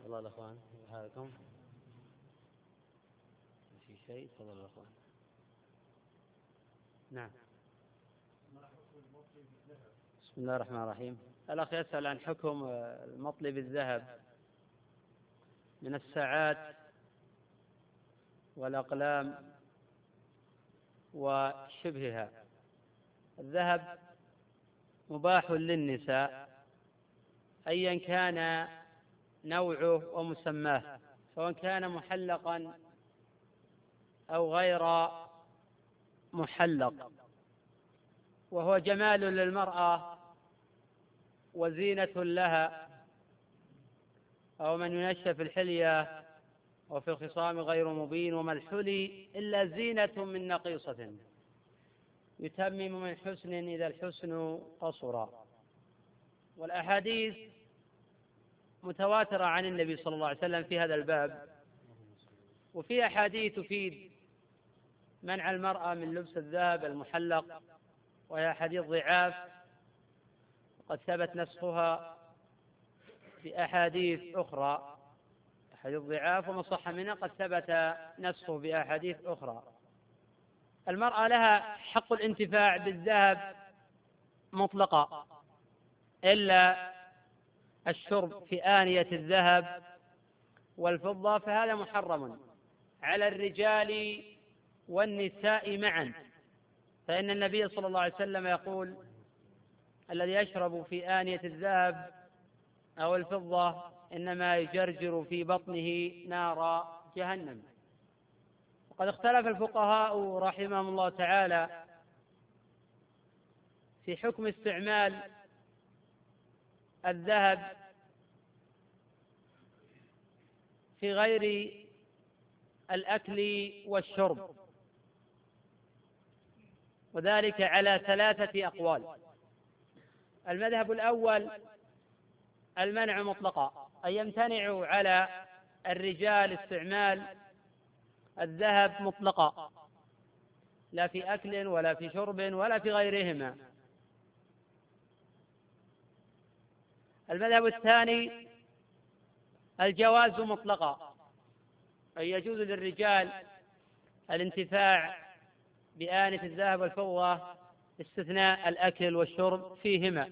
الله الأخوان هاكم في شيء تفضل الأخوان. نعم. بسم الله الرحمن الرحيم. الأخ يسأل عن حكم المطلي بالذهب من الساعات والأقلام وشبهها. الذهب مباح للنساء أيا كان نوعه ومسماه، سواء كان محلقا أو غير محلق، وهو جمال للمرأة وزينة لها، أو من ينشأ في الحلية وفي الخصام غير مبين، وما الحلي إلا زينة من نقيصة يتمم من حسن إذا الحسن قصر. والأحاديث متواترة عن النبي صلى الله عليه وسلم في هذا الباب، وفي أحاديث تفيد منع المرأة من لبس الذهب المحلق، وهي أحاديث ضعاف وقد ثبت نسخها بأحاديث أخرى، أحاديث ضعاف وما صح منها قد ثبت نسخه بأحاديث أخرى. المرأة لها حق الانتفاع بالذهب مطلقا إلا الشرب في آنية الذهب والفضة، فهذا محرم على الرجال والنساء معا، فإن النبي صلى الله عليه وسلم يقول: الذي يشرب في آنية الذهب أو الفضة إنما يجرجر في بطنه نار جهنم. وقد اختلف الفقهاء رحمهم الله تعالى في حكم استعمال الذهب في غير الأكل والشرب، وذلك على 3 أقوال. المذهب الأول المنع مطلقا، أن يمتنع على الرجال استعمال الذهب مطلقا، لا في أكل ولا في شرب ولا في غيرهما. المذهب الثاني الجواز مطلقا، أي يجوز للرجال الانتفاع بآنية الذهب والفضة استثناء الأكل والشرب فيهما.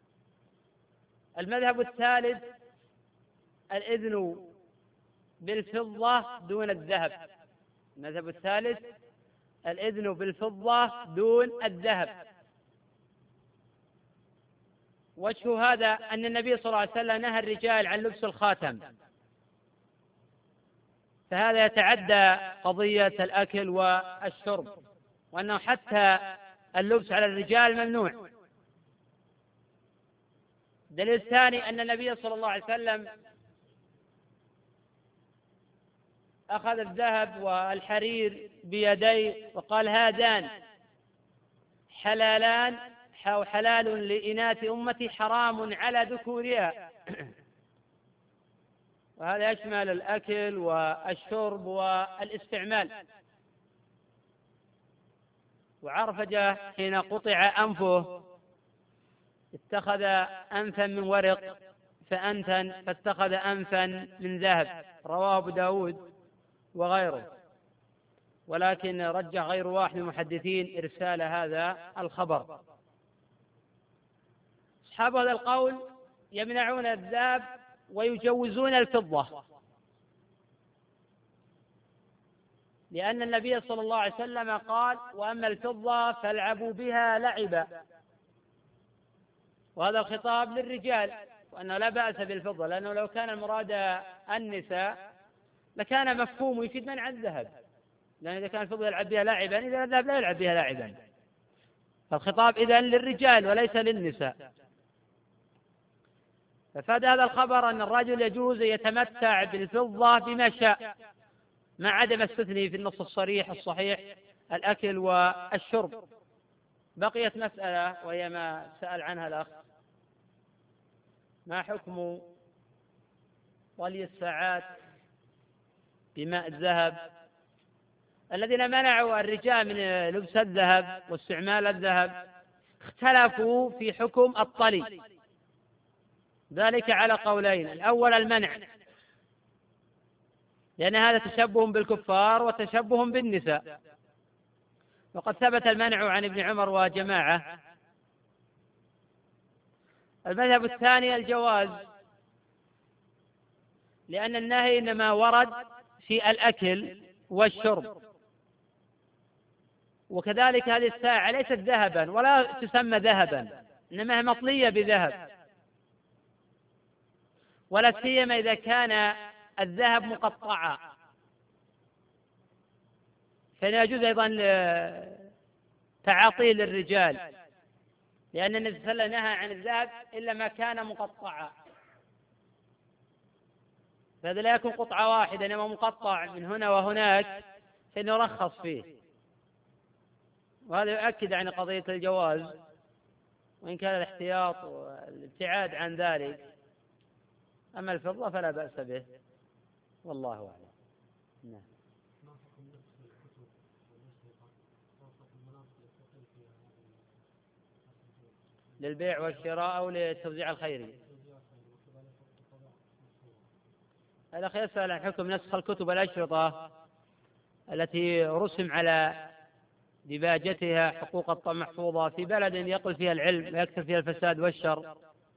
المذهب الثالث الإذن بالفضة دون الذهب. المذهب الثالث الإذن بالفضة دون الذهب. وجه هذا أن النبي صلى الله عليه وسلم نهى الرجال عن لبس الخاتم، فهذا يتعدى قضية الأكل والشرب، وأنه حتى اللبس على الرجال ممنوع. الدليل الثاني أن النبي صلى الله عليه وسلم أخذ الذهب والحرير بيديه وقال: هذان حلالان أو حلال لإناث أمتي حرام على ذكورها. وهذا يشمل الأكل والشرب والاستعمال. وعرفجة حين قطع أنفه اتخذ أنفا من ورق فأنتن فاتخذ أنفا من ذهب، رواه أبو داود وغيره، ولكن رجح غير واحد من المحدثين إرسال هذا الخبر. أصحاب هذا القول يمنعون الذهب ويجوزون الفضة، لأن النبي صلى الله عليه وسلم قال: وأما الفضة فالعبوا بها لعبا. وهذا الخطاب للرجال، وأنه لا بأس بالفضة، لأنه لو كان المراد النساء لكان مفهوم يفيد منع الذهب، لأن إذا كان الفضة يلعب بها لاعبا إذا الذهب لا يلعب بها لاعبا، فالخطاب إذن للرجال وليس للنساء. ففاد هذا الخبر أن الرجل يجوز يتمتع بالفضة بما شاء، مع عدم استثني في النص الصريح الصحيح الأكل والشرب. بقيت مسألة وهي ما سأل عنها الأخ: ما حكم طلي الساعات بماء الذهب؟ الذين منعوا الرجال من لبس الذهب واستعمال الذهب اختلفوا في حكم الطلي، ذلك على قولين: الأول المنع، لأن هذا تشبه بالكفار وتشبه بالنساء. وقد ثبت المنع عن ابن عمر وجماعة. المذهب الثاني الجواز، لأن النهي إنما ورد في الأكل والشرب، وكذلك هذه الساعة ليست ذهبا ولا تسمى ذهبا، إنما هي مطلية بذهب، ولا سيما إذا كان الذهب مقطعا، فلا يجوز أيضا تعاطيه للرجال، لأن النبي صلى الله عليه وسلم نهى عن الذهب إلا ما كان مقطعا، فهذا لا يكون قطعة واحدة إنما مقطع من هنا وهناك، فإنه رخص فيه. وهذا يؤكد عن قضية الجواز، وإن كان الاحتياط والابتعاد عن ذلك. أما الفضة فلا بأس به، والله أعلم. نعم. للبيع والشراء أو للتوزيع الخيري؟ الأخ يسأل عن حكم نسخ الكتب الأشرطة التي رسم على دباجتها حقوق محفوظة في بلد يقل فيها العلم ويكثر فيها الفساد والشر.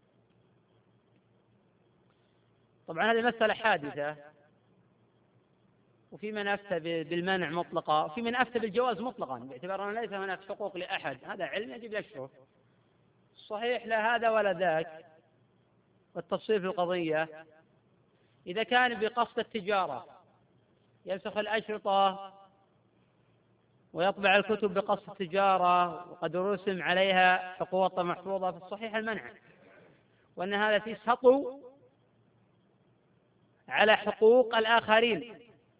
طبعا هذه مسألة حادثة، وفي من أفتى بالمنع مطلقا، وفي من أفتى بالجواز مطلقا باعتبار أن ليس هناك حقوق لأحد، هذا علم يجب يشرف. صحيح لا هذا ولا ذاك، والتفصيل في القضية إذا كان بقصد التجارة ينسخ الأشرطة ويطبع الكتب بقصد التجارة وقد رسم عليها حقوق محفوظة، في الصحيح المنع، وأن هذا فيه سطو على حقوق الآخرين.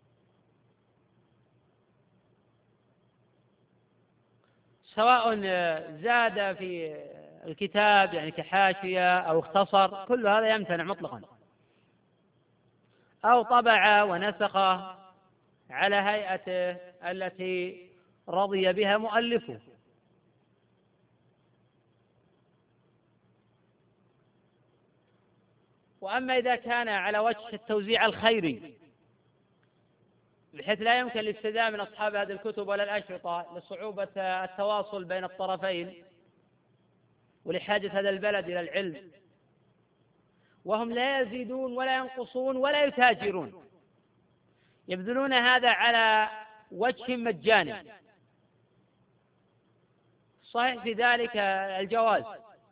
سواء زاد في الكتاب يعني كحاشية أو اختصر، كل هذا يمتنع مطلقا، أو طبع ونسخ على هيئته التي رضي بها مؤلفه. وأما إذا كان على وجه التوزيع الخيري بحيث لا يمكن الافتداء من أصحاب هذه الكتب ولا الأشرطة لصعوبة التواصل بين الطرفين ولحاجة هذا البلد إلى العلم، وهم لا يزيدون ولا ينقصون ولا يتاجرون، يبذلون هذا على وجه مجاني، صحيح في ذلك الجواز،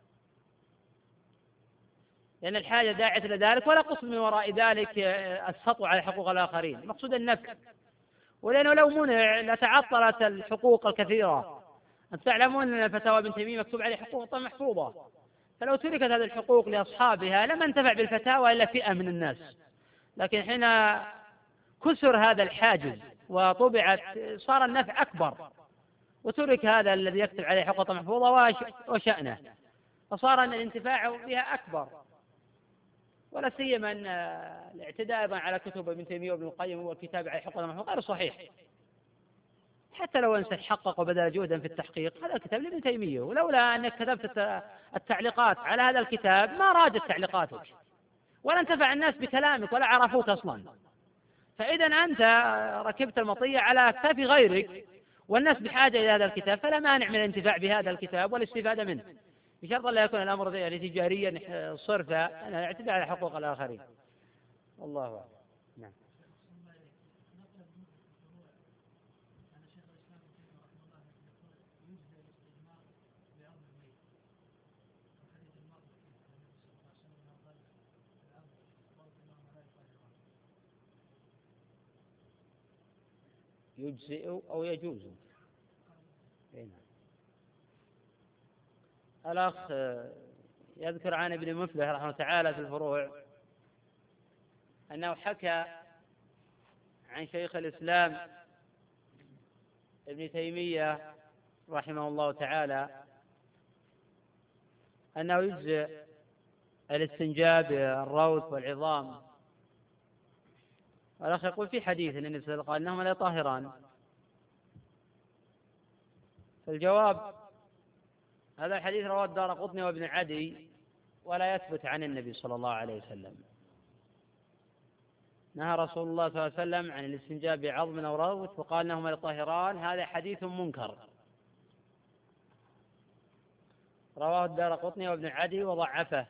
لأن الحاجة داعية إلى ذلك، ولا قصد من وراء ذلك السطو على حقوق الآخرين، مقصود النفع. ولأنه لو منع لتعطلت الحقوق الكثيرة. أنتم تعلمون أن فتاوى ابن تيمية مكتوب عليه حقوق محفوظة، فلو تركت هذه الحقوق لأصحابها لما انتفع بالفتاوى إلا فئة من الناس. لكن حين كسر هذا الحاجز وطبعت صار النفع أكبر، وترك هذا الذي يكتب عليه حقوق محفوظة وشأنه، فصار أن الانتفاع بها أكبر. ولا سيما أن الاعتداء أيضا على كتب ابن تيمية وابن القيم والكتاب على حقوق محفوظة غير صحيح، حتى لو أنسى حقق وبذل جهدا في التحقيق. هذا الكتاب لابن تيمية، ولولا أنك كتبت التعليقات على هذا الكتاب ما راجت تعليقاتك ولا انتفع الناس بكلامك ولا عرفوك أصلا. فإذا أنت ركبت المطية على أكتاف غيرك، والناس بحاجة إلى هذا الكتاب، فلا مانع من الانتفاع بهذا الكتاب والاستفادة منه، بشرط لا يكون الأمر يعني تجاريا صرفا، أنا اعتداء على حقوق الآخرين. والله أعلم. نعم. يجزئ أو يجوز. الأخ يذكر عن ابن مفلح رحمه الله تعالى في الفروع أنه حكى عن شيخ الإسلام ابن تيمية رحمه الله تعالى أنه يجزئ الاستنجاء بالروث والعظام. الأخ يقول في حديث أن النبي صلى الله عليه وسلم قال أنهما لا طاهران. فالجواب هذا الحديث رواه الدارقطني وابن عدي ولا يثبت عن النبي صلى الله عليه وسلم. نهى رسول الله صلى الله عليه وسلم عن الاستنجاء بعظم أو روث وقال إنهما لطاهران، هذا حديث منكر، رواه الدارقطني وابن عدي وضعفه.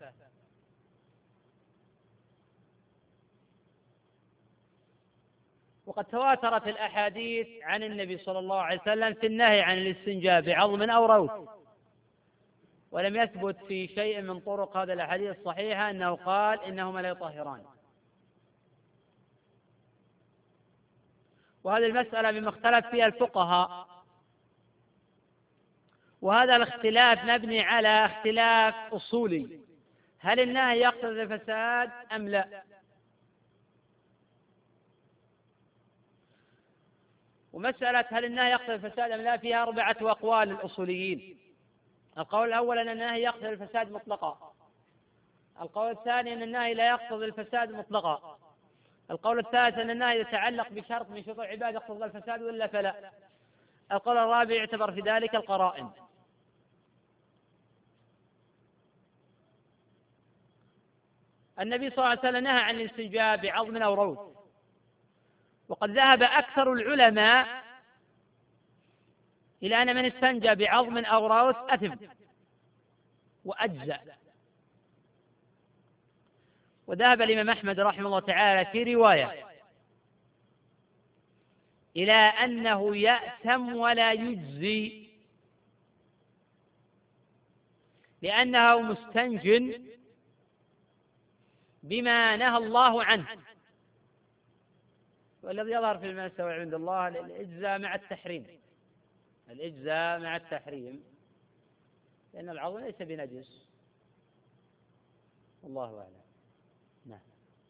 وقد تواترت الأحاديث عن النبي صلى الله عليه وسلم في النهي عن الاستنجاء بعظم أو روث، ولم يثبت في شيء من طرق هذا الأحاديث الصحيحة أنه قال إنهما لا يطهران. وهذه المسألة مما اختلف فيها الفقهاء، وهذا الاختلاف مبني على اختلاف أصولي، هل النهي يقتضي الفساد أم لا؟ ومسألة هل النهي يقتضي الفساد أم لا فيها 4 أقوال للأصوليين. القول الأول أن النهي يقتضي الفساد مطلقا، القول الثاني أن النهي لا يقتضي الفساد مطلقا، القول الثالث أن النهي يتعلق بشرط من شروط العبادة يقتضي الفساد وإلا فلا، القول الرابع يعتبر في ذلك القرائن. النبي صلى الله عليه وسلم نهى عن الاستنجاء بعظم أو روث، وقد ذهب أكثر العلماء إلى أن من استنجى بعظم أو روث أثم وأجزأ. وذهب الإمام أحمد رحمه الله تعالى في رواية إلى أنه يأثم ولا يجزي، لأنه مستنج بما نهى الله عنه. والذي يظهر في المسألة عند الله الإجزاء مع التحريم، الإجزاء مع التحريم، لأن العظم ليس بنجس، والله أعلم. نعم.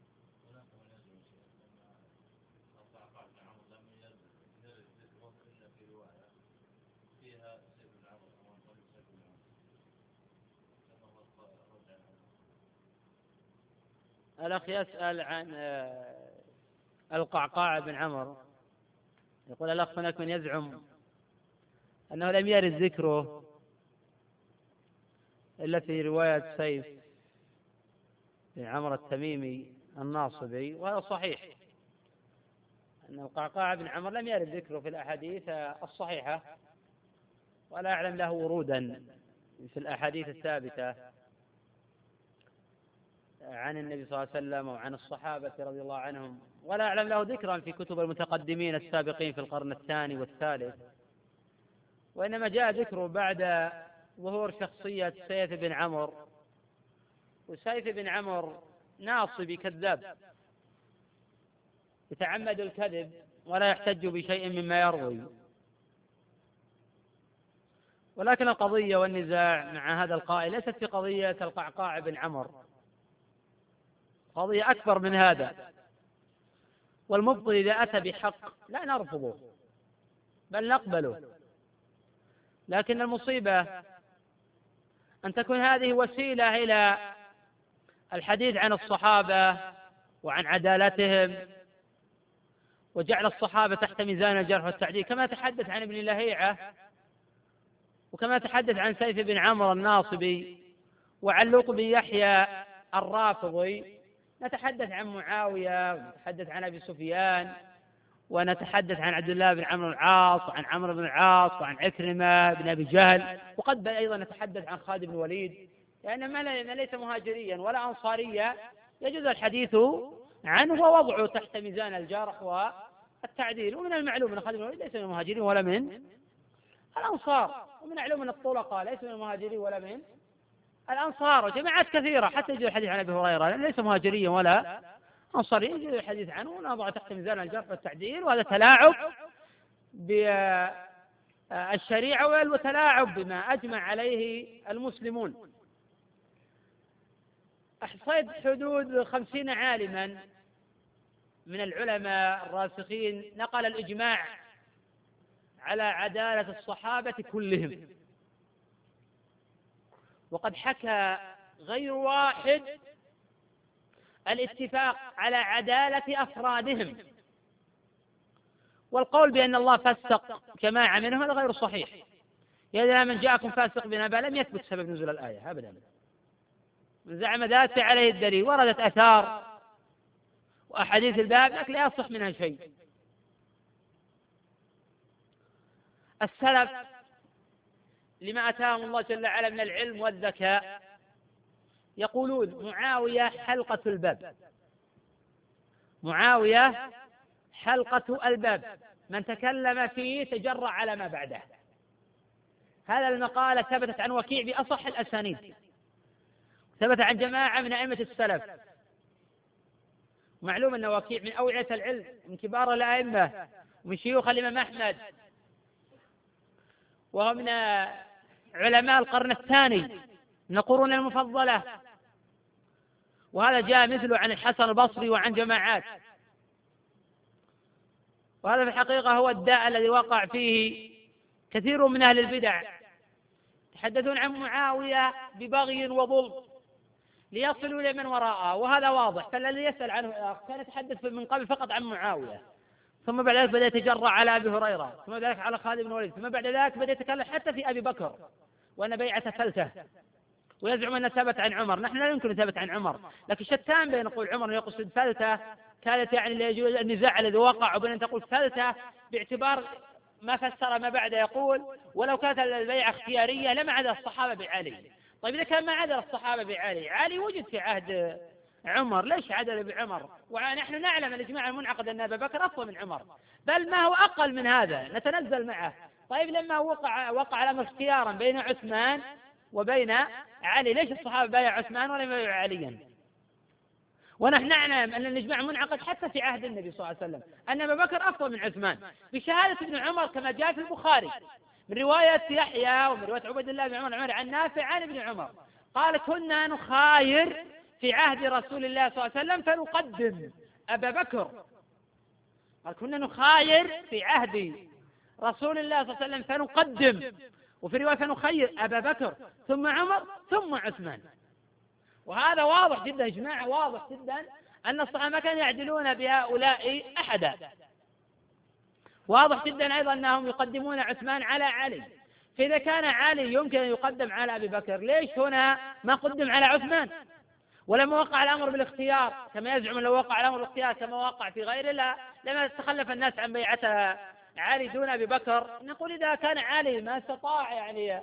الأخ يسأل عن القعقاع بن عمرو، يقول الأخ هناك من يزعم أنه لم يرد ذكره إلا في رواية سيف بن عمرو التميمي الناصبي، وهذا صحيح أن القعقاع بن عمرو لم يرد ذكره في الأحاديث الصحيحة، ولا أعلم له ورودا في الأحاديث الثابتة عن النبي صلى الله عليه وسلم وعن الصحابة رضي الله عنهم، ولا أعلم له ذكرا في كتب المتقدمين السابقين في القرن الثاني والثالث، وإنما جاء ذكره بعد ظهور شخصية سيف بن عمرو. وسيف بن عمرو ناصبي كذاب يتعمد الكذب ولا يحتج بشيء مما يروي. ولكن القضية والنزاع مع هذا القائل ليست في قضية القعقاع بن عمرو، قضية أكبر من هذا. والمبطل إذا أتى بحق لا نرفضه بل نقبله، لكن المصيبة أن تكون هذه وسيلة إلى الحديث عن الصحابة وعن عدالتهم وجعل الصحابة تحت ميزان الجرح والتعديل، كما تحدث عن ابن لهيعة وكما تحدث عن سيف بن عمرو الناصبي وعن لوط بن يحيى الرافضي. نتحدث عن معاوية ونتحدث عن أبي سفيان ونتحدث عن عبد الله بن عمرو العاص وعن عمرو بن العاص وعن عكرمة بن أبي جهل، وقد أيضا نتحدث عن خالد بن الوليد، لأن ما ليس مهاجريا ولا أنصاريا يجوز الحديث عنه ووضعه تحت ميزان الجرح والتعديل. ومن المعلوم أن خالد بن الوليد ليس من المهاجرين ولا من الأنصار، ومن المعلوم أن الطلقاء ليس من المهاجرين ولا من الأنصار، وجماعات كثيرة حتى يجوز الحديث عن أبي هريرة لأنه ليس مهاجريا ولا أنصاريا، يجوز الحديث عنه ونضع تحت ميزان الجرح والتعديل. وهذا تلاعب بالشريعة وتلاعب بما أجمع عليه المسلمون. أحصيت حدود 50 عالما من العلماء الراسخين نقل الإجماع على عدالة الصحابة كلهم، وقد حكى غير واحد الاتفاق على عدالة أفرادهم. والقول بأن الله فسق جماعة منهم هذا غير صحيح، إذا من جاءكم فاسق بنبأ لم يثبت سبب نزول الآية أبدا، من زعم ذات عليه الدليل. وردت آثار وأحاديث الباب لكن لا يصح منها شيء. السلف لما أتاهم الله جل وعلا من العلم والذكاء يقولون معاوية حلقة الباب، معاوية حلقة الباب، من تكلم فيه تجرأ على ما بعده. هذا المقالة ثبتت عن وكيع بأصح الأسانيد، ثبت عن جماعة من أئمة السلف. معلوم أن وكيع من أوعية العلم، من كبار الأئمة، ومن شيوخ الإمام أحمد، وهو من علماء القرن الثاني من القرون المفضلة، وهذا جاء مثله عن الحسن البصري وعن جماعات. وهذا في الحقيقة هو الداء الذي وقع فيه كثير من أهل البدع، يتحدثون عن معاوية ببغي وظلم ليصلوا إلى من وراءه، وهذا واضح. فالذي يسأل عنه كان يتحدث من قبل فقط عن معاوية، ثم بعد ذلك بدأ يتجرأ على أبي هريرة، ثم بعد ذلك على خالد بن الوليد، ثم بعد ذلك بدأ يتكلم حتى في أبي بكر وأن بيعة فلته، ويزعم أنه ثبت عن عمر. نحن لا يمكن ثبت عن عمر، لكن شتان بين نقول عمر يقصد فلته كانت يعني لا يجوز النزاع الذي وقع، وبين أن تقول فلته باعتبار ما فسر ما بعد، يقول ولو كانت البيعة اختيارية لما عدا الصحابة بعلي. طيب إذا كان ما عدا الصحابة بعلي، علي وجد في عهد عمر، ليش عدل بعمر؟ ونحن نعلم الإجماع المنعقد أن أبا بكر أفضل من عمر، بل ما هو أقل من هذا نتنزل معه. طيب لما وقع الأمر اختيارا بين عثمان وبين علي، ليش الصحابة بايع عثمان ولم يبايعوا عليا؟ ونحن نعلم أن الإجماع منعقد حتى في عهد النبي صلى الله عليه وسلم أن أبا بكر أفضل من عثمان بشهادة ابن عمر، كما جاء في البخاري من رواية يحيى ومن رواية عبيد الله بن عمر عن نافع عن ابن عمر قال كنا نخاير في عهد رسول الله صلى الله عليه وسلم فنقدم أبا بكر. قال كنا نخاير في عهد رسول الله صلى الله عليه وسلم فنقدم، وفي رواية فنخير أبا بكر ثم عمر ثم عثمان. وهذا واضح جدا، إجماع واضح جدا أن الصحابة ما كانوا يعدلون بهؤلاء أحدا. واضح جدا أيضا أنهم يقدمون عثمان على علي، فإذا كان علي يمكن أن يقدم على أبي بكر، ليش هنا ما قدم على عثمان؟ ولما وقع الأمر بالاختيار كما يزعم، لو وقع الأمر بالاختيار كما وقع في غيره لما تخلف الناس عن بيعة علي دون أبي بكر. نقول إذا كان علي ما استطاع يعني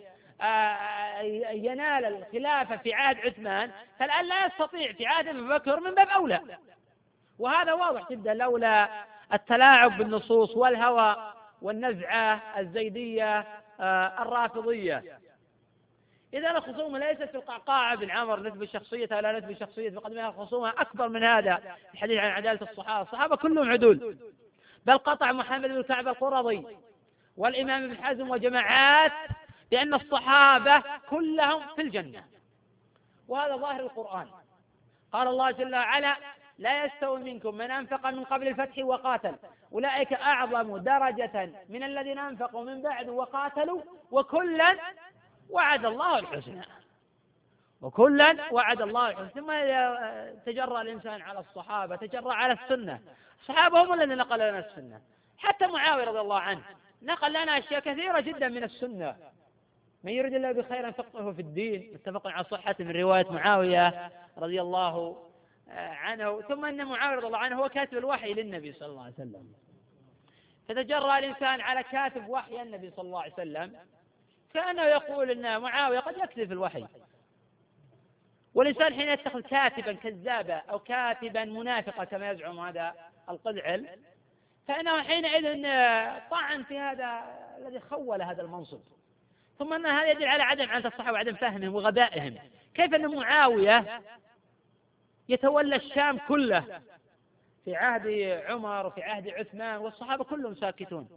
ينال الخلافة في عهد عثمان، فالآن لا يستطيع في عهد أبي بكر من باب أولى. وهذا واضح جدا لولا التلاعب بالنصوص والهوى والنزعة الزيدية الرافضية. إذا الخصومة ليست في القعقاع بن عمر نسبة شخصية ولا نسبة شخصية، فقد منها الخصومة أكبر من هذا. الحديث عن عدالة الصحابة كلهم عدول، بل قطع محمد بن كعب القرظي والإمام ابن حزم وجماعات بأن الصحابة كلهم في الجنة، وهذا ظاهر القرآن. قال الله جل وعلا لا يستوي منكم من أنفق من قبل الفتح وقاتل أولئك أعظم درجة من الذين أنفقوا من بعد وقاتلوا وكلا وعد الله الحسنى، وكلا وعد الله الحسنى. ثم تجرأ الإنسان على الصحابة، تجرأ على السنة. الصحابة هم الذين نقلوا لنا السنة، حتى معاوية رضي الله عنه نقل لنا أشياء كثيرة جدا من السنة. من يريد الله بخيرا فقهه في الدين، متفق على صحة من رواية معاوية رضي الله عنه. ثم أن معاوية رضي الله عنه هو كاتب الوحي للنبي صلى الله عليه وسلم، فتجرأ الإنسان على كاتب وحي النبي صلى الله عليه وسلم كأنه يقول أن معاوية قد يكذب الوحي. والإنسان حين يتخذ كاتبا كذابا أو كاتبا منافقا كما يزعم هذا القذعل، فإنه حينئذ طعن في هذا الذي خول هذا المنصب. ثم أن هذا يدل على عدم عنة الصحابة وعدم فهمهم وغبائهم. كيف أن معاوية يتولى الشام كله في عهد عمر وفي عهد عثمان والصحابة كلهم ساكتون؟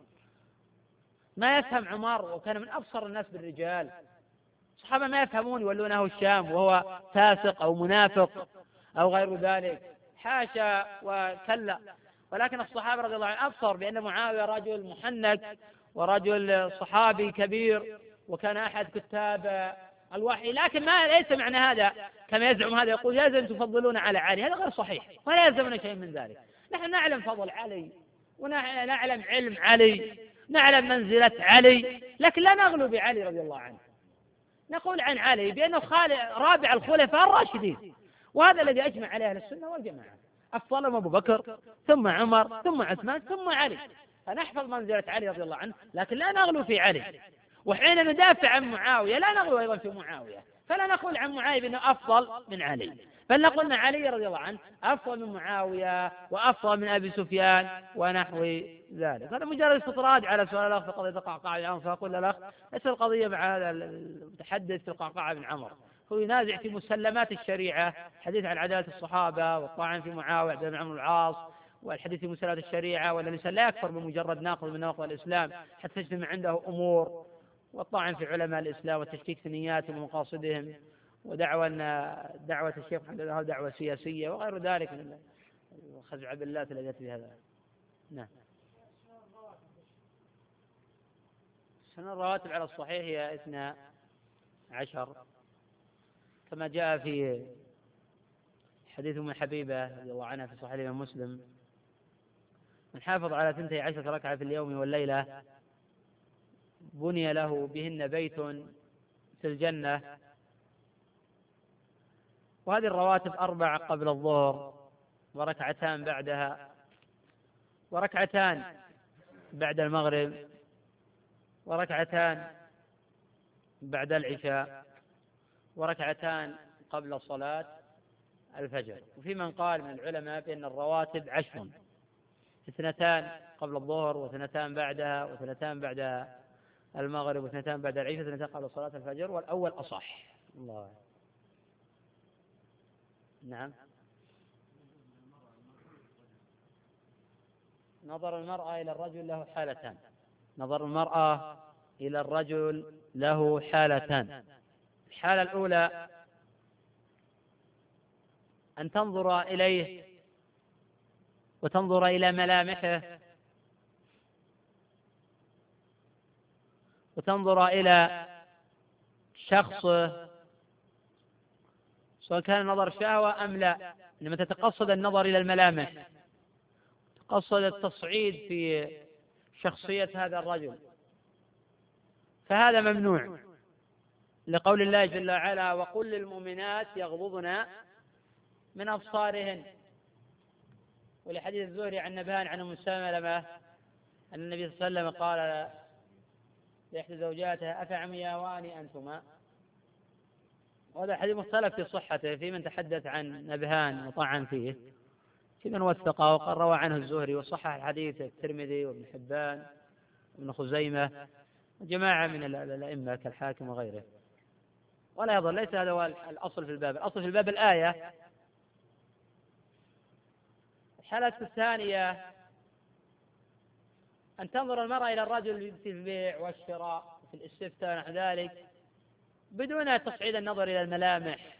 ما يفهم عمر وكان من أبصر الناس بالرجال، الصحابة ما يفهمون يولونه الشام وهو فاسق أو منافق أو غير ذلك، حاشا وكلا. ولكن الصحابة رضي الله عنهم أبصر بأن معاوية رجل محنك ورجل صحابي كبير وكان أحد كتاب الوحي. لكن ما ليس معنى هذا كما يزعم هذا يقول لازم تفضلون على علي، هذا غير صحيح ولا يلزمنا شيء من ذلك. نحن نعلم فضل علي ونعلم علم علي، نعلم منزلة علي، لكن لا نغلو بعلي رضي الله عنه. نقول عن علي بأنه رابع الخلفاء الراشدين، وهذا الذي أجمع عليه أهل السنة والجماعة. أفضلهم أبو بكر ثم عمر ثم عثمان ثم علي، فنحفظ منزلة علي رضي الله عنه، لكن لا نغلو في علي. وحين ندافع عن معاوية لا نغلو أيضا في معاوية، فلا نقول عن معاوية بأنه أفضل من علي، بل نقول أن علي رضي الله عنه أفضل من معاوية وأفضل من أبي سفيان ونحو ذلك. هذا مجرد استطراد على سؤال الأخ في قضية القعقاع بن عمرو، فأقول الأخ ليس القضية مع هذا المتحدث في القعقاع بن عمرو، هو ينازع في مسلمات الشريعة، حديث عن عدالة الصحابة والطعن في معاوية بن عمرو العاص، والحديث في مسلمات الشريعة، وأن الإنسان لا يكفر بمجرد ناقض من نواقض الإسلام حتى تجتمع عنده أمور، والطعن في علماء الإسلام والتشكيك في نياتهم ومقاصدهم، ودعوى أن دعوة الشيخ محمد هذه دعوة سياسية وغير ذلك من الخزعبلات التي في هذا. نعم. سنن الرواتب على الصحيح هي 12 كما جاء في حديث أم حبيبة رضي الله عنها في صحيح الإمام مسلم: من حافظ على 12 ركعة في اليوم والليلة بني له بهن بيت في الجنة. وهذه الرواتب 4 قبل الظهر، وركعتان بعدها، وركعتان بعد المغرب، وركعتان بعد العشاء، وركعتان قبل صلاة الفجر. وفي من قال من العلماء بأن الرواتب 10، 2 قبل الظهر، و2 بعدها، و2 بعد المغرب، و2 بعد العشاء، و2 قبل صلاة الفجر، والأول أصح. الله. نعم. نظر المرأة إلى الرجل له حالتان. نظر المرأة إلى الرجل له حالتان: الحالة الأولى أن تنظر إليه وتنظر إلى ملامحه وتنظر إلى شخصه، سواء كان النظر شهوة أم لا، إنما تتقصد النظر إلى الملامح، تقصد التصعيد في شخصية هذا الرجل، فهذا ممنوع لقول الله جل وعلا: وقل للمؤمنات يغضضن من أبصارهن، ولحديث الزهري عن نبهان عن أم سلمة أن النبي صلى الله عليه وسلم قال لإحدى زوجاته: أفعمياوان أنتما؟ وهذا الحديث مختلف في صحته، في من تحدث عن نبهان وطعن فيه، في من وثقه وقال روى عنه الزهري وصحح الحديث الترمذي وابن حبان وابن خزيمة وجماعة من الأئمة كالحاكم وغيره. ولا يضل، ليس هذا هو الأصل في الباب، الأصل في الباب الآية. الحالة الثانية أن تنظر المرأة إلى الرجل في البيع والشراء في الاستفتاء ونحو ذلك بدون تصعيد النظر إلى الملامح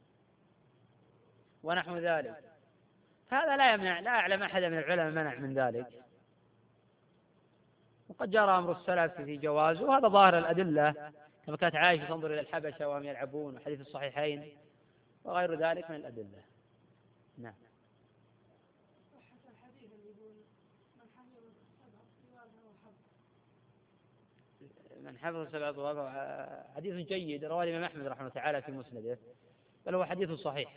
ونحو ذلك، هذا لا يمنع، لا أعلم أحد من العلماء منع من ذلك، وقد جرى أمر السلف في جوازه، وهذا ظاهر الأدلة، كما كانت عائشة تنظر إلى الحبشة وهم يلعبون، وحديث الصحيحين وغير ذلك من الأدلة. نعم. من حفظ 7 طوال حديث جيد، رواه الإمام أحمد رحمه الله تعالى في مسنده، بل هو حديث صحيح.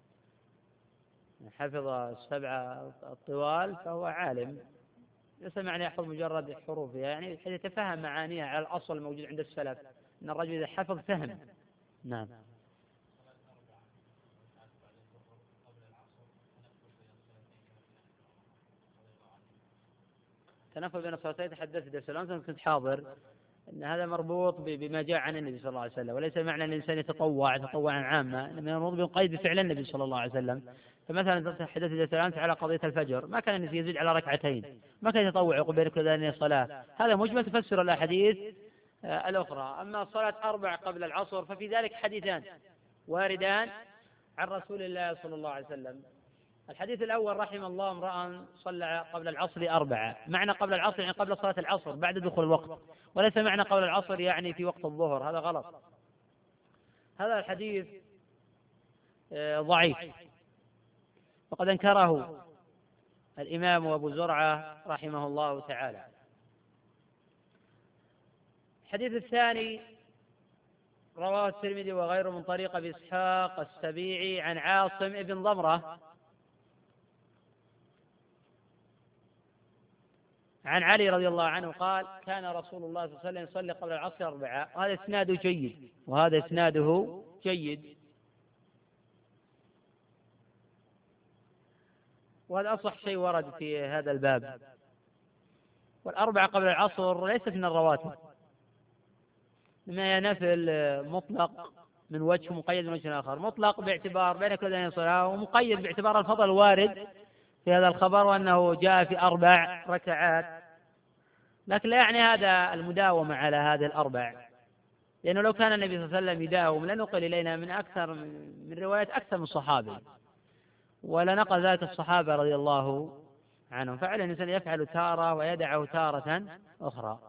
من حفظ 7 الطوال فهو عالم، ليس معنى يحفظ مجرد حروفها، يعني يتفهم معانيها على الأصل الموجود عند السلف، أن الرجل إذا حفظ فهم. نعم. تنفل بين الصلاتين تحدثت درس الأمس كنت حاضر، أن هذا مربوط بما جاء عن النبي صلى الله عليه وسلم، وليس معنى أن الإنسان يتطوع تطوعا عاما، إنما مربوط بقيد بفعل النبي صلى الله عليه وسلم. فمثلا تحدثت درس الأمس على قضية الفجر، ما كان النبي يزيد على 2 ركعتين، ما كان يتطوع يقول بين كل أذان صلاة، هذا مجمل تفسر الأحاديث الأخرى. أما الصلاة 4 قبل العصر ففي ذلك حديثان واردان عن رسول الله صلى الله عليه وسلم. الحديث الأول: رحم الله امرأ صلى قبل العصر 4، معنى قبل العصر يعني قبل صلاة العصر بعد دخول الوقت، وليس معنى قبل العصر يعني في وقت الظهر، هذا غلط. هذا الحديث ضعيف، وقد أنكره الإمام أبو زرعة رحمه الله تعالى. الحديث الثاني رواه الترمذي وغيره من طريق أبي إسحاق السبيعي عن عاصم بن ضمرة عن علي رضي الله عنه قال كان رسول الله صلى الله عليه وسلم يصلي قبل العصر 4. وهذا إسناده جيد، وهذا إسناده جيد، وهذا أصح شيء ورد في هذا الباب. والأربعة قبل العصر ليست من الرواتب، ما هي نفل مطلق من وجه مقيد من وجه آخر، مطلق باعتبار بين كل أذان صلاة، ومقيد باعتبار الفضل الوارد في هذا الخبر وأنه جاء في 4 ركعات، لكن لا يعني هذا المداومة على هذه ال4، لأنه لو كان النبي صلى الله عليه وسلم يداوم لنقل إلينا من روايات أكثر من صحابي، ولا نقل ذلك الصحابة رضي الله عنهم، فعلى الإنسان يفعل تارة ويدعه تارة أخرى.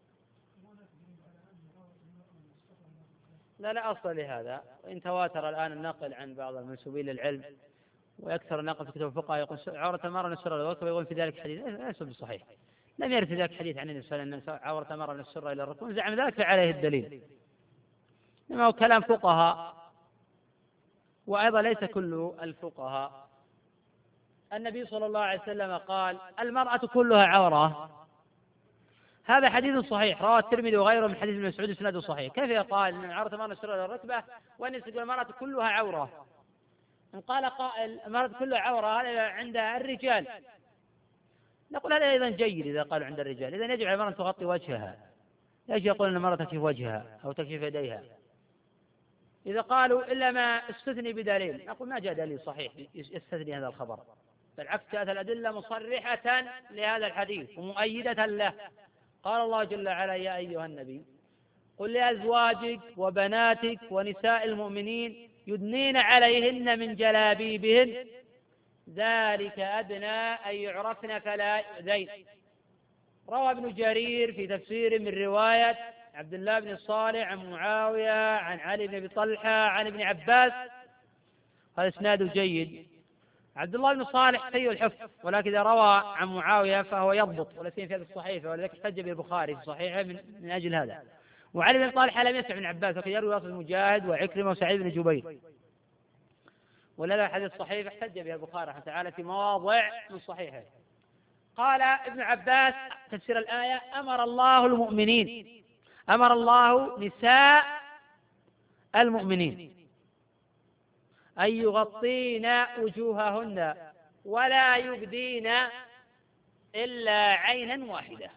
لا أصل لهذا، وإن تواتر الآن النقل عن بعض المنسوبين للعلم ويكثر النقل في كتب الفقهاء يقول عورة المرأة من السرة إلى الركبة، يقول في ذلك حديث ليس بصحيح، لم يرد في ذلك حديث عن النبي صلى الله عليه وسلم أن عورة المرأة من السرة إلى الركبة، زعم ذلك فعليه الدليل، إنما هو كلام فقهاء، وأيضا ليس كل الفقهاء. النبي صلى الله عليه وسلم قال المرأة كلها عورة، هذا حديث صحيح رواه الترمذي وغيره من حديث ابن مسعود اسناده صحيح. كيف يقال ان عورة المرأة السرة الى الركبة وان المرأة كلها عورة؟ ان قال قائل المرأة كلها عورة هذا عند الرجال، نقول هذا ايضا جيد اذا قالوا عند الرجال، اذا يجب على المرأة تغطي وجهها، ليش يقول ان المرأة تكشف وجهها او تكشف يديها؟ اذا قالوا الا ما استثني بدليل، نقول ما جاء دليل صحيح يستثني هذا الخبر، بالعكس جاءت الادلة مصرحة لهذا الحديث ومؤيدة له. قال الله جل وعلا يا أيها النبي قل لأزواجك وبناتك ونساء المؤمنين يدنين عليهن من جلابيبهن ذلك أدنى أن يعرفن فلا يؤذين. روى ابن جرير في تفسير من رواية عبد الله بن الصالح عن معاوية عن علي بن أبي طلحة عن ابن عباس، هذا إسناده جيد. عبد الله بن صالح سيء الحفظ، ولكن إذا روى عن معاوية فهو يضبط، ولا سيما في هذه الصحيفة، ولذلك احتج به البخاري في صحيحه من أجل هذا. وعلي بن طلحة لم يسمع ابن عباس، وكان يروي وصل مجاهد وعكرمة وسعيد بن جبير، ولذا حديث الصحيفة احتج به البخاري رحمه تعالى في مواضع من صحيحه. قال ابن عباس تفسير الآية أمر الله المؤمنين، أمر الله نساء المؤمنين أن يغطين وجوههن ولا يبدين إلا عينا واحدة،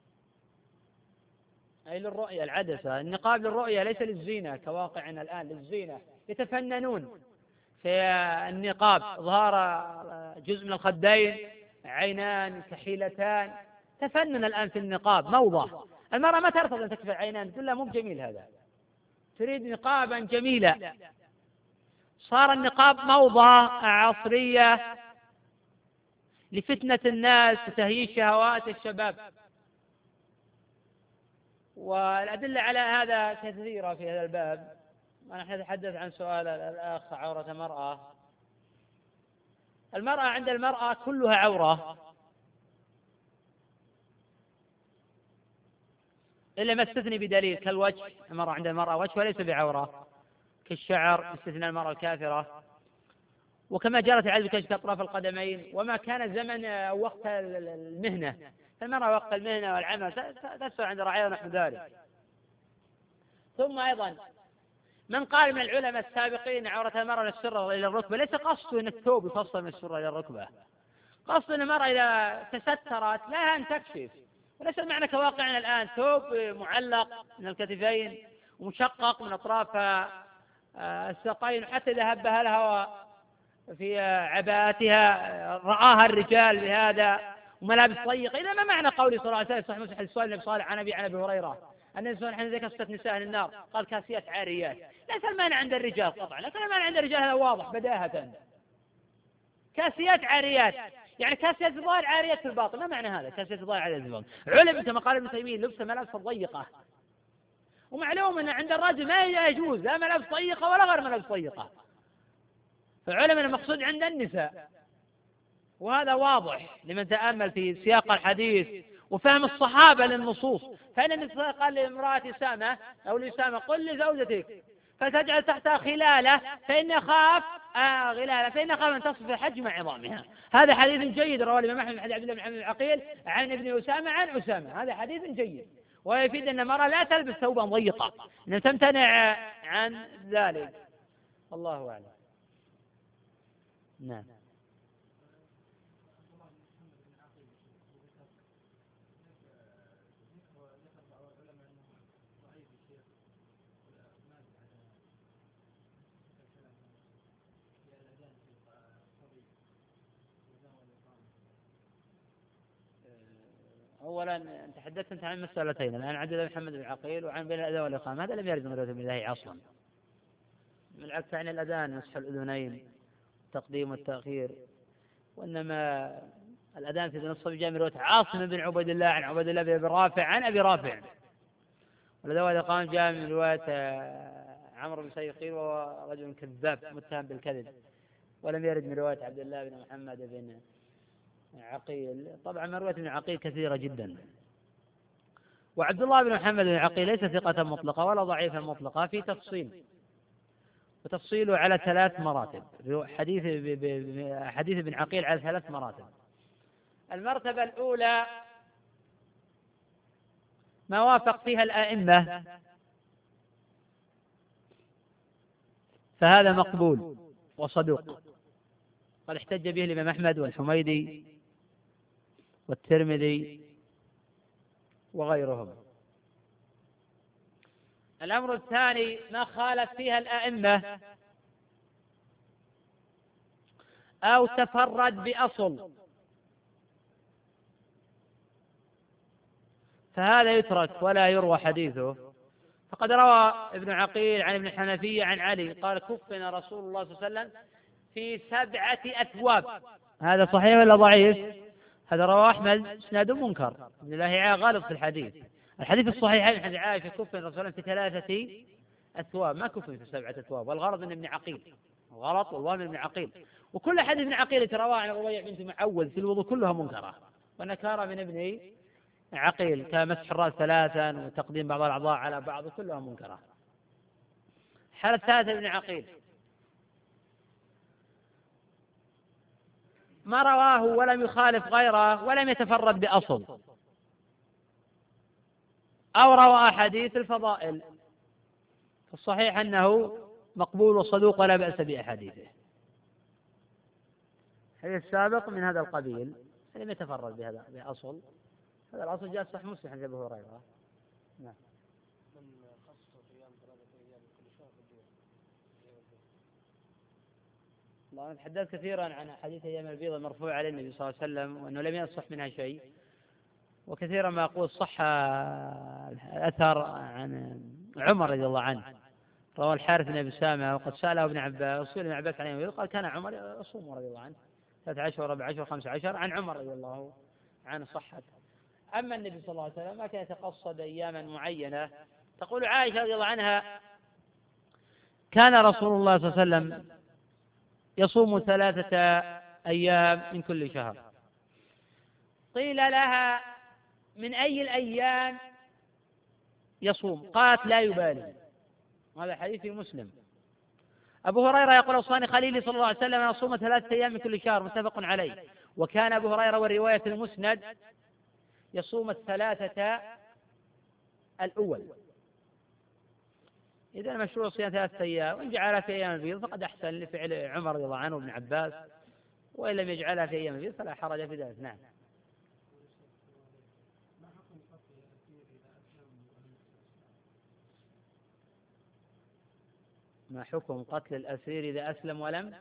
أي للرؤية العدسة. النقاب للرؤية ليس للزينة كواقعنا الآن، للزينة يتفننون في النقاب، ظهر جزء من الخدين، عينان كحيلتان، تفنن الآن في النقاب، موضة. المرأة ما ترفض أن تكفي عينان، تقول لا مو جميل هذا، تريد نقابا جميلا. صار النقاب موضة عصرية لفتنة الناس وتهييج شهوات الشباب، والأدلة على هذا كثيرة في هذا الباب. ونحن نتحدث عن سؤال الأخ عورة المرأة عند المرأة كلها عورة إلا ما استثني بدليل كالوجه، المرأة عند المرأة وجه وليس بعورة، كالشعر استثناء المرأة الكافرة، وكما جرت العادة بكشف أطراف القدمين، وما كان زمن وقت المهنة، فالمرأة وقت المهنة والعمل تسوى عند رعاية ونحو ذلك. ثم أيضا من قال من العلماء السابقين عورة المرأة من السرة إلى الركبة ليس قصده أن الثوب يفصل من السرة إلى الركبة، قصد أن المرأة إذا تسترت لها أن تكشف، وليس المعنى كواقعنا الآن ثوب معلق من الكتفين ومشقق من أطراف الساقين، حتى إذا هبها الهواء في عباءتها رآها الرجال بهذا وملابس ضيقة. إذا ما معنى قولي صلى الله عليه وسلم صحيح مسلم حديث النبي صالح عن أبي هريرة أن النبي حين ذكر نساء النار قال كاسيات عاريات، ليس المعنى عند الرجال قطعا، لكن المعنى عند الرجال هذا واضح بداهة، كاسيات عاريات، يعني كاسيات الظاهر عاريات في الباطن، ما معنى هذا كاسيات الظاهر عاريات في الباطن؟ علم كما قال ابن تيمية لبس ملابس ضيقة، ومعلوم أن عند الرجل ما يجوز لا ملابس ضيقة ولا غير ملابس ضيقة، فعلم المقصود عند النساء، وهذا واضح لمن تأمل في سياق الحديث وفهم الصحابة للنصوص. فإن النبي قال لامرأة سامة أو لسامة قل لزوجتك، فتجعل تحتها خلالة فإن خاف غلالة فإن خاف أن تصف حجم عظامها. هذا حديث جيد رواه الإمام أحمد من حديث عبد الله بن محمد بن عقيل عن ابن أسامة عن أسامة. هذا حديث جيد ويفيد أن المرأة لا تلبس ثوبا ضيقا، أنها تمتنع عن ذلك. الله أعلم. نعم. أولا تحدثت عن مسألتين الآن، عن محمد بن عقيل وعن بين الأذان والإقامة. هذا لم يرد من رواية ابن الله أصلا، بالعكس عن الأذان مسح الأذنين التقديم والتأخير، وإنما الأذان في نص جاء من رواية عاصم بن عبيد الله عن عبيد الله بن رافع عن أبي رافع، والأذان والإقامة جاء من رواية عمرو بن سيقين وهو رجل كذاب متهم بالكذب، ولم يرد من رواية عبد الله بن محمد بن عقيل. طبعا من رواية ابن عقيل كثيرة جدا، وعبد الله بن محمد بن عقيل ليس ثقة مطلقة ولا ضعيفة مطلقة، في تفصيل، وتفصيله على 3 مراتب. حديث ابن عقيل على 3 مراتب. المرتبة الأولى ما وافق فيها الأئمة فهذا مقبول وصدوق، قد احتج به الإمام أحمد والحميدي والترمذي وغيرهم. الأمر الثاني ما خالف فيها الأئمة أو تفرد بأصل فهذا يترك ولا يروى حديثه. فقد روى ابن عقيل عن ابن الحنفية عن علي قال كفن رسول الله صلى الله عليه وسلم في 7 أثواب. هذا صحيح ولا ضعيف؟ هذا رواه أحمد إسناد منكر، ابن الله غالب في الحديث. الحديث الصحيح عن حديث عائشة كفن رسول في 3 أثواب، ما كفن في 7 أثواب، والغرض من ابن عقيل، الغلط والله من ابن عقيل. وكل حديث ابن عقيل ترواه عن ربيع بنت معوذ في الوضوء كلها منكرة ونكارة من ابن عقيل، كمسح الرأس 3 وتقديم بعض الأعضاء على بعض كلها منكرة. الحالة الثالثة ابن عقيل ما رواه ولم يخالف غيره ولم يتفرد بأصل، أو روى أحاديث الفضائل، فالصحيح أنه مقبول وصدوق ولا بأس بأحاديثه. الحديث السابق من هذا القبيل لم يتفرد بهذا بأصل، هذا الأصل جاء صحيح مسلم عن أبي هريرة. نعم. الله تحدثت كثيرا عن حديث أيام البيض المرفوع على النبي صلى الله عليه وسلم وأنه لم يصح منها شيء، وكثيرا ما أقول صح الأثر عن عمر رضي الله عنه، روى الحارث بن أبي سامة وقد سأله ابن عباس، سئل ابن عباس عن قال كان عمر يصوم رضي الله عنه 13 و14 و15 عن عمر رضي الله عنه صحت. أما النبي صلى الله عليه وسلم ما كان يتقصد أياما معينة. تقول عائشة رضي الله عنها كان رسول الله صلى الله عليه وسلم يصوم 3 أيام من كل شهر. قيل لها من أي الأيام يصوم؟ قالت لا يبالي. هذا حديث في مسلم. أبو هريرة يقول أوصاني خليلي صلى الله عليه وسلم أن أصوم 3 أيام من كل شهر، متفق عليه. وكان أبو هريرة والرواية المسند يصوم 3 الأول. إذا المشروع صيام 3 أيام، وإن جعلها في أيام البيض فقد أحسن لفعل عمر رضي الله عنه وابن عباس، وإن لم يجعلها في أيام البيض فلا حرج في ذلك. نعم. ما حكم قتل الأسير إذا أسلم ولم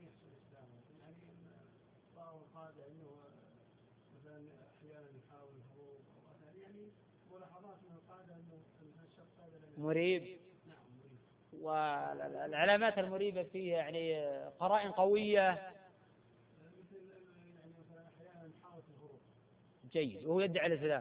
مريب؟ والعلامات المريبة فيه يعني قرائن قوية. جيد، وهو يدعي الإسلام.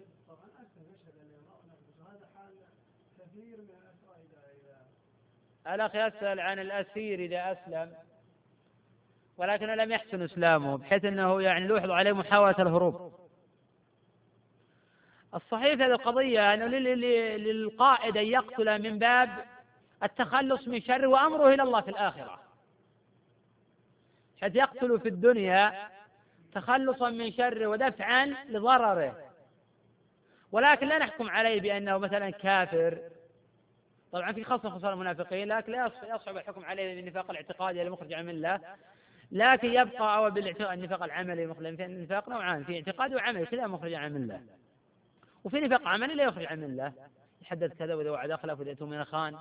الأخ يسأل عن الأسير إذا أسلم ولكنه لم يحسن إسلامه، بحيث أنه يعني يلاحظ عليه محاولة الهروب. الصحيح في هذه القضية أنه للقائد أن يقتل من باب التخلص من شر وأمره إلى الله في الآخرة، حيث يقتل في الدنيا تخلصا من شره ودفعا لضرره، ولكن لا نحكم عليه بأنه مثلا كافر. طبعا في خصال المنافقين، لكن لا يصعب الحكم عليه بالنفاق الاعتقادي المخرج عن المله، لكن يبقى أو بالنفاق العملي المخرج. في النفاق نوعان، في اعتقادي وعملي كذا مخرج عن المله، وفي نفاق عملي لا يخرج عن المله، يحدث كذا وإذا وعد أخلف وإذا اؤتمن خان.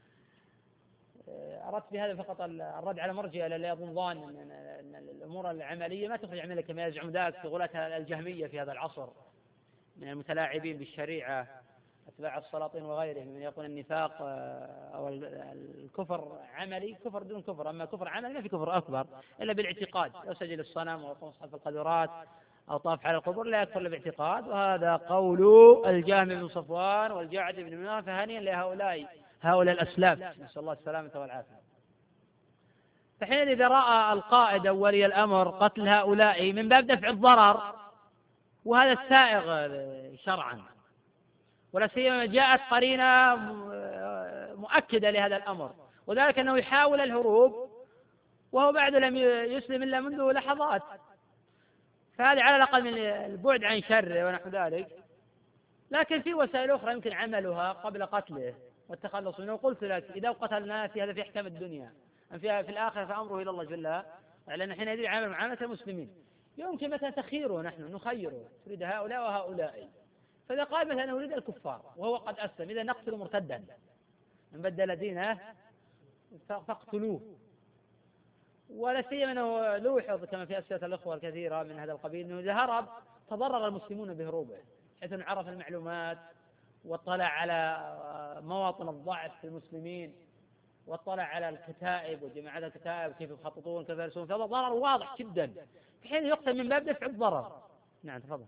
أردت بهذا فقط الرد على مرجئة الذي يظن أن الأمور العملية ما تخرج عن المله كما يزعم ذاك في غلاة الجهمية في هذا العصر من المتلاعبين بالشريعة أتباع السلاطين وغيرهم، من يقول النفاق أو الكفر عملي كفر دون كفر، أما كفر عملي ما في كفر أكبر إلا بالاعتقاد، لو سجل الصنم أو طمس خلف القدرات أو طاف على القبور لا يكفر إلا باعتقاد. وهذا قول الجهم بن صفوان والجعد بن مناف، فهنيئا لهؤلاء الأسلاف، نسأل الله السلامة والعافية. فحين إذا رأى القائد أو ولي الأمر قتل هؤلاء من باب دفع الضرر، وهذا السائغ شرعا، ولا سيما جاءت قرينة مؤكدة لهذا الأمر، وذلك أنه يحاول الهروب وهو بعد لم يسلم إلا منذ لحظات، فهذا على الأقل من البعد عن شره ونحو ذلك. لكن في وسائل أخرى يمكن عملها قبل قتله والتخلص منه. قلت لك إذا قتلناه في هذا في أحكام الدنيا، في الآخرة فأمره إلى الله جل، لأن حينئذ يعامل معاملة المسلمين. يمكن مثلا تخييره، نحن نخيره تريد هؤلاء وهؤلاء، فإذا قال مثلا أريد الكفار وهو قد أسلم، إذا نقتل مرتدا من بدل دينه فاقتلوه. ولا سيما أنه لوحظ كما في أسئلة الأخوة الكثيرة من هذا القبيل أنه إذا هرب تضرر المسلمون بهروبه، حيث أنه عرف المعلومات واطلع على مواطن الضعف في المسلمين واطلع على الكتائب وجماعات الكتائب كيف يخططون كيف يرسلون، فهذا ضرر واضح جدا في حين يقتل من باب دفع الضرر. نعم تفضل.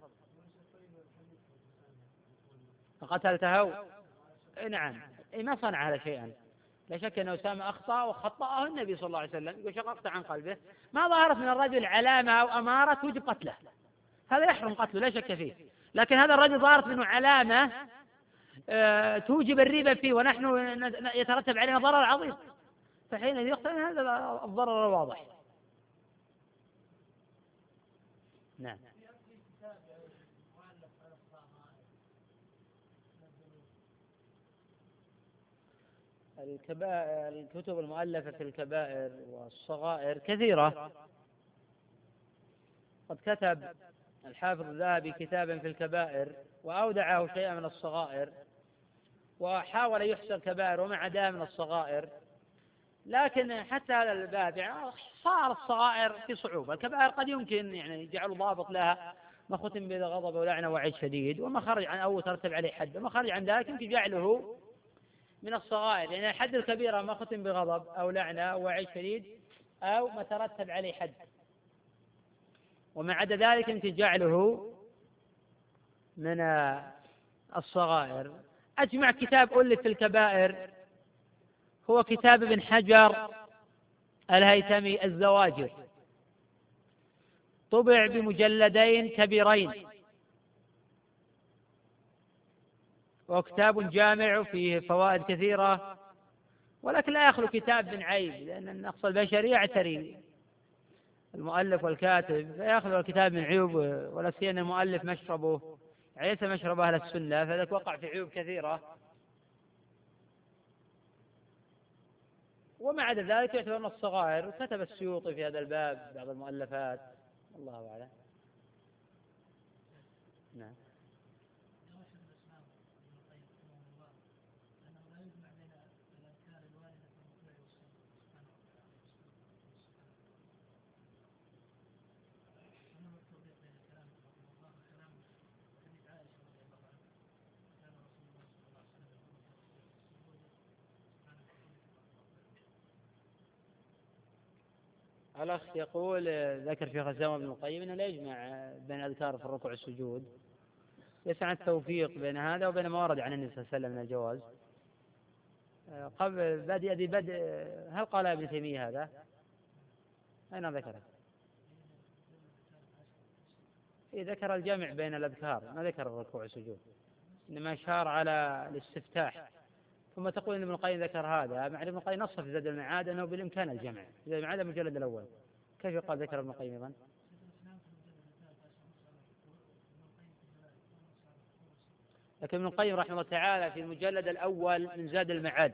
فقتلته نعم ما صنع هذا شيئا، لا شك أن أسامة أخطأ وخطأه النبي صلى الله عليه وسلم، وشققت عن قلبه. ما ظهرت من الرجل علامة أو أمارة توجب قتله، هذا يحرم قتله لا شك فيه، لكن هذا الرجل ظهرت منه علامة توجب الريبة فيه ونحن يترتب علينا ضرر عظيم، فحين يقتل هذا الضرر الواضح. نعم. الكتب المؤلفة في الكبائر والصغائر كثيرة. قد كتب الحافظ الذهبي كتابا في الكبائر وأودعه شيئا من الصغائر، وحاول يحصي الكبائر وما عداه من الصغائر، لكن حتى هذا الباب يعني صار الصغائر في صعوبة. الكبائر قد يمكن يعني جعل ضابط لها ما ختم بغضب ولعنة وعيد شديد وما خرج عن أو ترتب عليه حد، وما خرج عن ذلك يمكن جعله من الصغائر، يعني الحد الكبيرة ما ختم بغضب أو لعنة أو وعيد شديد أو ما ترتب عليه حد، وما عدا ذلك يمكن جعله من الصغائر. أجمع كتاب ألف في الكبائر هو كتاب ابن حجر الهيثمي الزواجر، طبع بمجلدين كبيرين، وكتاب جامع فيه فوائد كثيرة، ولكن لا يخلو كتاب من عيب، لأن النقص البشري يعتري المؤلف والكاتب، فيخلو الكتاب من عيوب، ولا سيما المؤلف مشربه ليس مشرب أهل السنة، فذلك وقع في عيوب كثيرة. وما عدا ذلك يعتبر من الصغائر. وكتب السيوطي في هذا الباب بعض المؤلفات، الله أعلم. نعم. الأخ يقول ذكر شيخ الإسلام ابن القيم أنه لا يجمع بين الأذكار في الركوع والسجود، يسعى التوفيق بين هذا وبين ما ورد عن النبي صلى الله عليه وسلم من الجواز. قبل بدء هل قال ابن تيمية هذا؟ أين ذكره؟ ذكر الجمع بين الأذكار، ما ذكر الركوع والسجود، إنما أشار على الاستفتاح، ثم تقول ان ابن القيم ذكر هذا، مع ابن القيم نص في زاد المعاد انه بالامكان الجمع، زاد المعاد المجلد الاول، كيف يقال ذكر ابن القيم ايضا؟ لكن ابن القيم رحمه الله تعالى في المجلد الاول من زاد المعاد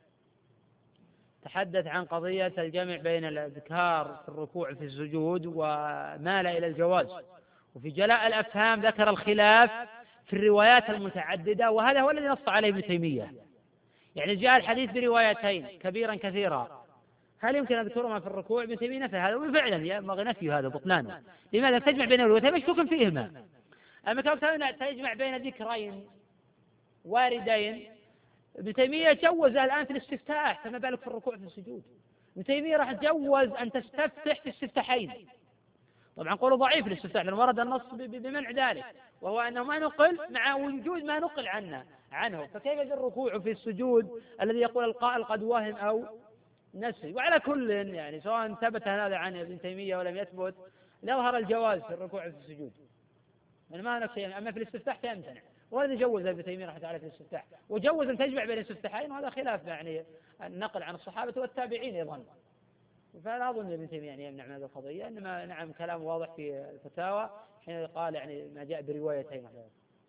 تحدث عن قضية الجمع بين الأذكار في الركوع في السجود ومال إلى الجواز، وفي جلاء الأفهام ذكر الخلاف في الروايات المتعددة، وهذا هو الذي نص عليه ابن تيمية. يعني جاء الحديث بروايتين كبيرا كثيرا، هل يمكن أن أذكرهما في الركوع؟ ابن تيمية نفى هذا، وفعلا ينبغي نفي هذا بطلانه. لماذا؟ تجمع بين الروايتين مشكوك فيهما، أما كون تجمع بين ذكرين واردين، ابن تيمية جوز الآن في الاستفتاح، فما بالك في الركوع في السجود؟ ابن تيمية راح جوز أن تستفتح في استفتاحين. طبعا قوله ضعيف الاستفتاح لأن ورد النص بمنع ذلك، وهو أنه ما نقل مع وجود ما نقل عنه، فكيف الركوع في السجود الذي يقول القائل قد وهم أو نسي؟ وعلى كل يعني سواء ثبت هذا عن ابن تيمية ولم يثبت، يظهر الجواز في الركوع في السجود، يعني ما نقصي. أما في الاستفتاح فيمتنع، وهذا جوز ابن تيمية رحمه الله تعالى في الاستفتاح، وجوز أن تجمع بين الاستفتاحين، وهذا خلاف يعني النقل عن الصحابة والتابعين أيضا. فلا أظن ابن تيمية يعني يمنع من هذه القضية، إنما نعم كلام واضح في الفتاوى حين قال يعني ما جاء بروايتين. نعم.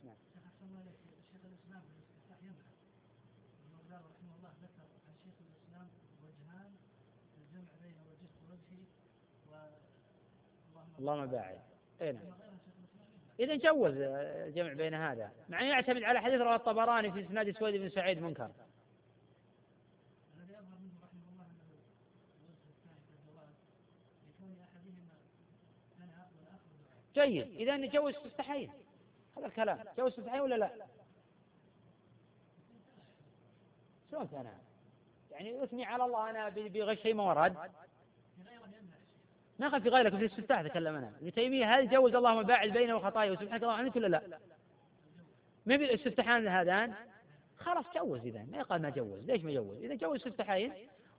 اللهم باعد. نعم. إذا جوز الجمع بين هذا، مع أن يعتمد على حديث رواه الطبراني في إسناد سويد بن سعيد منكر. جيد، إذا نجوز استفتاحين، هذا الكلام جوز استفتاحين ولا لا؟ شلون ثناء؟ يعني أثني على الله أنا بغير شيء ما ورد، ما قال في غيرك في الاستفتاح تكلم أنا. ابن تيمية هل جوز اللهم باعد بينه وخطاياه وسبحانك اللهم عنك ولا لا؟ ما بالاستفتاحان هذان خلاص جوز، إذا ما يقال ما جوز، ليش ما جوز؟ إذا جوز استفتاحين،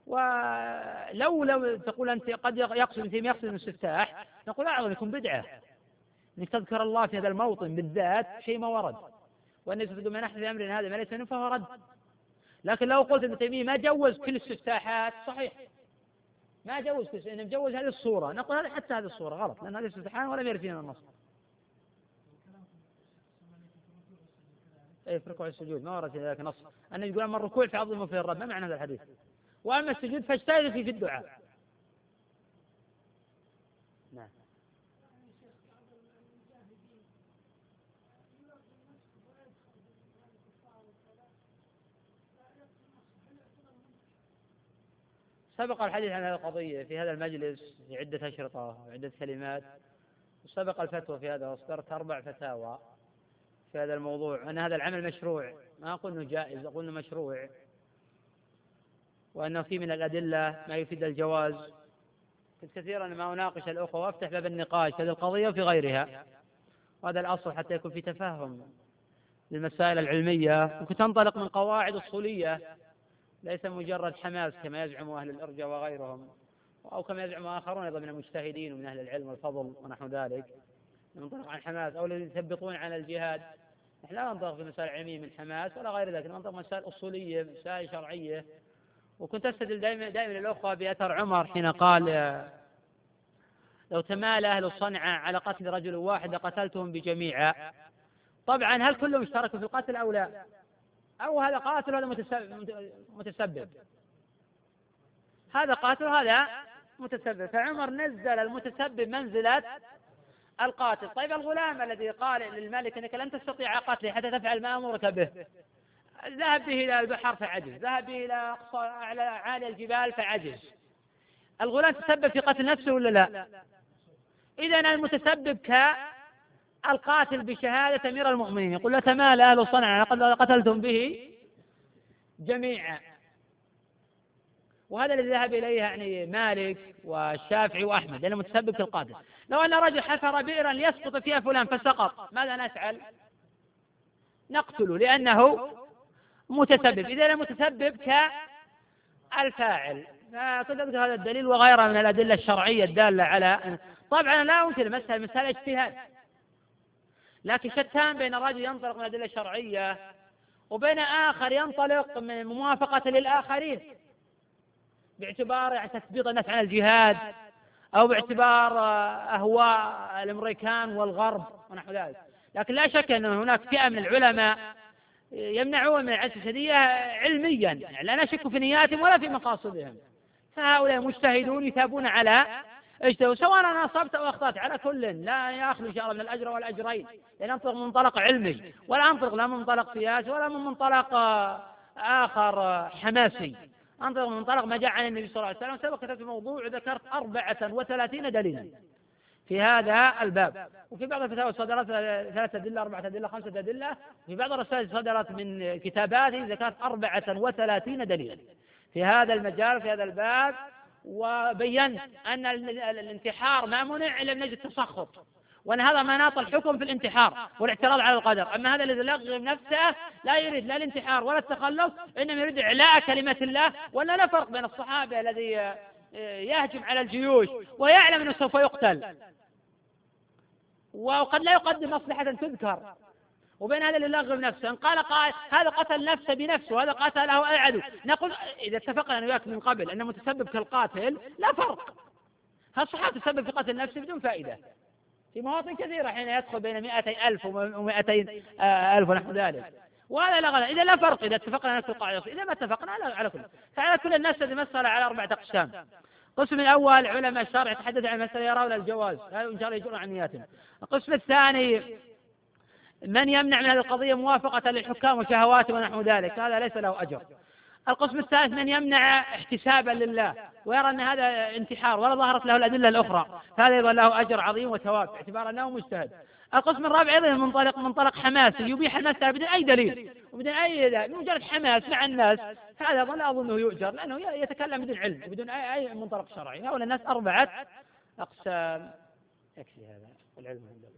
ولو تقول أنت قد يقصد ابن تيمية يقصد الاستفتاح، نقول أعظم يكون بدعة انك تذكر الله في هذا الموطن بالذات شيء ما ورد، وان يستفيد من احد امر هذا ما ليس منه فهو رد. لكن لو قلت ابن تيمية ما جوز كل الاستفتاحات صحيح، ما جوز كل، انه مجوز هذه الصورة، نقول هذا حتى هذه الصورة غلط، لان هذه الاستفتاحات ولم يرد فينا النص. اي في ركوع السجود ما ورد في ذلك نص ان يقول اما الركوع فعظموا فيه الرب، ما معنى هذا الحديث؟ واما السجود فاجتهدوا في الدعاء. نعم. سبق الحديث عن هذه القضية في هذا المجلس في عدة أشرطة وعدة كلمات، وسبق الفتوى في هذا، واصدرت 4 فتاوى في هذا الموضوع، أن هذا العمل مشروع، ما أقول أنه جائز، أقول أنه مشروع، وأنه في من الأدلة ما يفيد الجواز. كنت كثيرا ما أناقش الأخوة وأفتح باب النقاش في هذه القضية وفي غيرها، وهذا الأصل حتى يكون في تفهم للمسائل العلمية، وكنت أنطلق من قواعد أصولية ليس مجرد حماس كما يزعم أهل الإرجاء وغيرهم، أو كما يزعم آخرون أيضا من المجتهدين ومن أهل العلم والفضل ونحو ذلك، ننطلق عن حماس، أو الذين يثبطون على الجهاد. نحن لا ننطلق في مسائل علمية من حماس ولا غير ذلك، ننطلق مسائل أصولية، مسائل شرعية. وكنت أستدل دائما الأخوة بأثر عمر حين قال لو تمال أهل صنعاء على قتل رجل واحد لقتلتهم بجميعا. طبعا هل كلهم اشتركوا في القتل أو لا؟ أو هذا قاتل وهذا متسبب؟ هذا قاتل وهذا متسبب، فعمر نزل المتسبب منزلة القاتل. طيب الغلام الذي قال للملك أنك لن تستطيع قتله حتى تفعل ما أمرك به، ذهب به إلى البحر فعجز، ذهب به إلى أعلى عالي الجبال فعجز، الغلام تسبب في قتل نفسه ولا لا؟ إذن المتسبب كالقاتل بشهادة أمير المؤمنين، يقول لا تمال أهل صنعاء لقد قتلتم به جميعا. وهذا الذي ذهب إليه يعني مالك والشافعي وأحمد، لأنه متسبب في القاتل. لو أن رجل حفر بئرا ليسقط فيها فلان فسقط، ماذا نفعل؟ نقتله لأنه متسبب. إذا المتسبب كالفاعل. فكنت أذكر هذا الدليل وغيره من الأدلة الشرعية الدالة على، طبعا لا أنكر مسألة اجتهاد، لكن شتان بين رجل ينطلق من الأدلة الشرعية وبين آخر ينطلق من موافقة للآخرين باعتبار يعني تثبيط الناس على الجهاد، أو باعتبار أهواء الأمريكان والغرب ونحو ذلك. لكن لا شك أن هناك فئة من العلماء يمنعون من العزة الجسدية علميا، يعني لا نشك في نياتهم ولا في مقاصدهم، فهؤلاء مجتهدون يثابون على اجتهدوا، سواء أنا أصبت أو أخطأت، على كل لا يأخذ إن شاء الله من الأجر والأجرين، لأن أنطلق من منطلق علمي، ولا أنطلق لا من منطلق سياسي ولا من منطلق آخر حماسي، أنطلق من منطلق ما جاء عن النبي صلى الله عليه وسلم. سبق كتبت موضوع وذكرت 34 دليلا في هذا الباب، وفي بعض الفتاوى صدرت 3 أدلة 4 أدلة 5 أدلة، وفي بعض الرسائل صدرت من كتاباتي ذكرت 34 دليلا في هذا المجال في هذا الباب، وبينت أن الانتحار ما منع إلا من أجل التسخط، وأن هذا مناط الحكم في الانتحار والاعتراض على القدر. أما هذا الذي يلغم نفسه لا يريد لا الانتحار ولا التخلص، إنما يريد إعلاء كلمة الله، وأن لا فرق بين الصحابة الذي يهجم على الجيوش ويعلم أنه سوف يقتل وقد لا يقدم مصلحة تذكر، وبين هذا اللي يلغم نفسه. إن قال قائل هذا قتل نفسه بنفسه وهذا قتله العدو، نقول إذا اتفقنا أنا وياك من قبل أن متسبب كالقاتل لا فرق، هالصحابة تسبب في قتل نفسه بدون فائدة في مواطن كثيرة حين يدخل بين 200,000 و200,000 ونحو ذلك، وهذا لا غلا. إذا لا فرق إذا اتفقنا نفس القاعدة، إذا ما اتفقنا على كل، فعلى كل الناس الذي مثل على 4 أقسام. القسم الأول علماء الشرع يتحدث عن المسألة يرون الجواز، هذا إن شاء الله يجرون عن نياتهم. القسم الثاني من يمنع من هذه القضية موافقة للحكام وشهواتهم ونحو ذلك، هذا ليس له أجر. القسم الثالث من يمنع احتسابا لله ويرى أن هذا انتحار ولا ظهرت له الأدلة الأخرى، فهذا أيضا له أجر عظيم وثواب باعتبار أنه مجتهد. القسم الرابع أيضا منطلق حماسي يبيح المسألة بدون أي دليل وبدون أي مجرد حماس مع الناس، هذا لا أظنه يؤجر لأنه يتكلم بدون علم بدون أي منطلق شرعي. هؤلاء الناس 4 أقسام، يكفي هذا العلم.